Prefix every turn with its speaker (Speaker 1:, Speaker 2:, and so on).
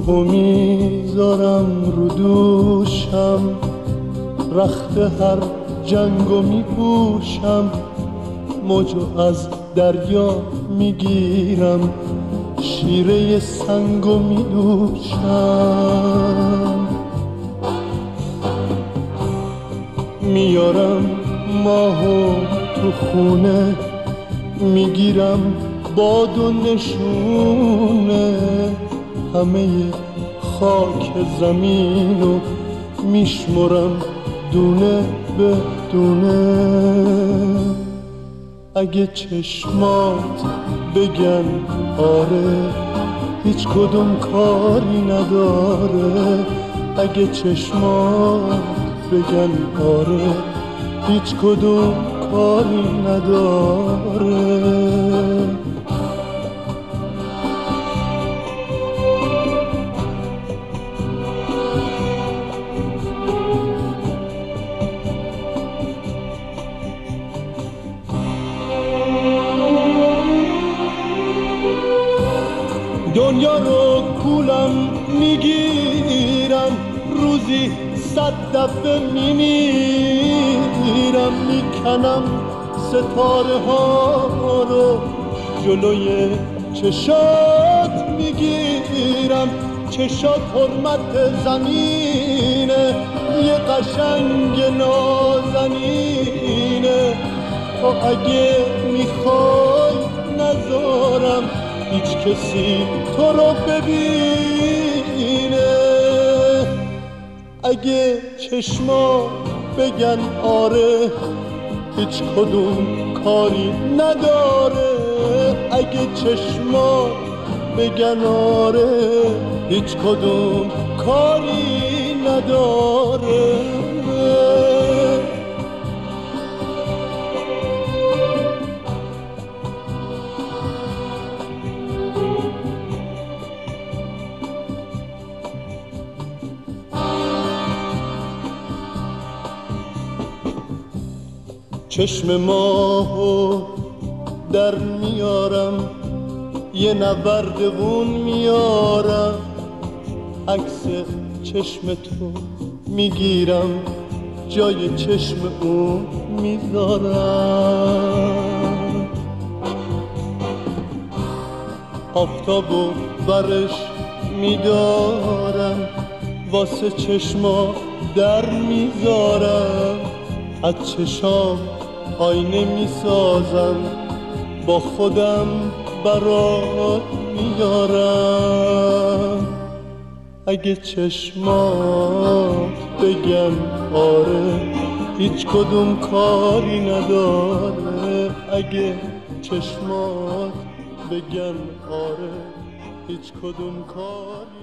Speaker 1: تو میذارم رو دوشم، رخت هر جنگو میپوشم، موجو از دریا میگیرم، شیره سنگو میدوشم. میارم ماهو تو خونه، میگیرم باد و نشونه، همه خاک زمینو میشمرم دونه به دونه. اگه چشمات بگن آره، هیچ کدوم کاری نداره. اگه چشمات بگن آره، هیچ کدوم کاری نداره. دنیا رو گولم میگیرم، روزی 100 دفعه میمیرم، میکنم ستاره ها رو جلوی چشات میگیرم. چشات حرمت زمینه، یه قشنگ نازنینه. تو اگه میخوای نذارم هیچ کسی تو رو ببینه. اگه چشما بگن آره، هیچ کدوم کاری نداره. اگه چشما بگن آره، هیچ کدوم کاری نداره. چشم ماهو در میارم، یه نوردگون میارم، عکس چشم تو میگیرم، جای چشم اون میذارم. آفتابو برش میدارم، واسه چشما در میذارم. از چشام آینه میسازم، با خودم برات میارم. اگه چشمات بگن آره، هیچ کدوم کاری نداره. اگه چشمات بگن آره، هیچ کدوم کاری